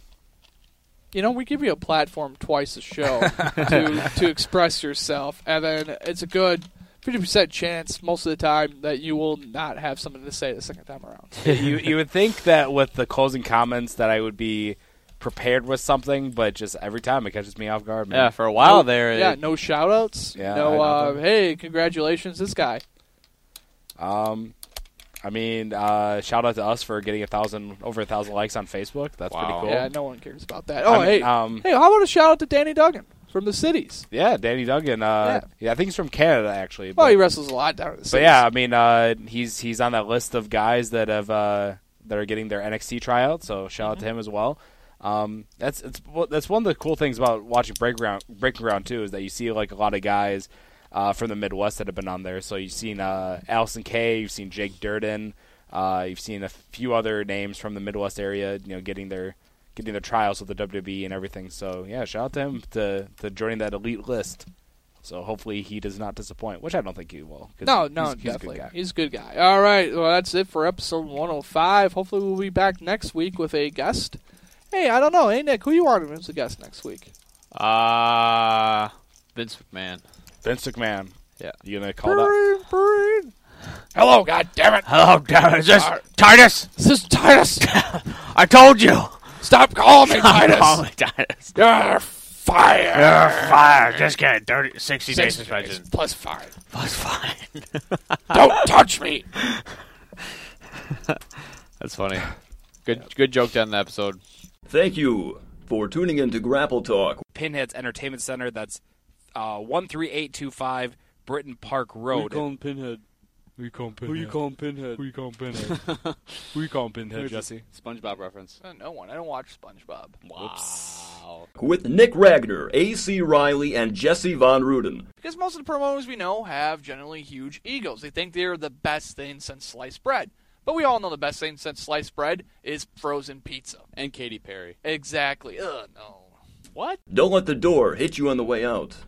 You know, we give you a platform twice a show to to express yourself, and then it's a good fifty percent chance most of the time that you will not have something to say the second time around. you you would think that with the closing comments that I would be prepared with something, but just every time it catches me off guard, man. Yeah, for a while No- there. Yeah, it- no shout-outs. Yeah, no, I uh, know. hey, congratulations, this guy. Um, I mean, uh, shout out to us for getting a thousand over a thousand likes on Facebook. That's Wow. pretty cool. Yeah, no one cares about that. Oh, I mean, hey, um, hey, how about a shout out to Danny Duggan from the cities? Yeah, Danny Duggan. Uh, yeah. yeah, I think he's from Canada actually. Well, but, he wrestles a lot down in the cities. But yeah, I mean, uh, he's he's on that list of guys that have uh, that are getting their N X T tryout. So shout Mm-hmm. out to him as well. Um, that's it's that's one of the cool things about watching Breaking Ground, Breaking Ground too, is that you see like a lot of guys uh, from the Midwest that have been on there. So you've seen uh, Allison Kay, you've seen Jake Durden. Uh, you've seen a few other names from the Midwest area, you know, getting their getting their trials with the W W E and everything. So yeah, shout out to him to to joining that elite list. So hopefully he does not disappoint, which I don't think he will. 'Cause No, he's, no, he's, he's definitely. a good guy. He's a good guy. All right, well, that's it for episode one oh five. Hopefully we'll be back next week with a guest. Hey, I don't know. Hey, Nick, who you want as a guest next week? Uh, Vince McMahon. Vince McMahon. Yeah. You gonna call that? Breen, breen. Hello, goddammit. Hello, damn it. Is this Sorry. Titus? This is Titus. I told you. Stop calling me Stop Titus. calling me Titus. You're fired. You're fired. Just kidding. thirty, sixty days Six suspension. days plus fine. Plus fine. Don't touch me. That's funny. Good, good joke to end the episode. Thank you for tuning in to Grapple Talk. Pinhead's Entertainment Center. That's uh, one three eight two five Britton Park Road. Pinhead? We call him Who you call him Pinhead? Who you call him Pinhead? Who you call him Pinhead, Jesse? SpongeBob reference. Uh, no one. I don't watch SpongeBob. Wow. With Nick Ragnar, A C Riley, and Jesse Von Ruden. Because most of the promoters we know have generally huge egos. They think they're the best thing since sliced bread. But we all know the best thing since sliced bread is frozen pizza. And Katy Perry. Exactly. Ugh, no. What? Don't let the door hit you on the way out.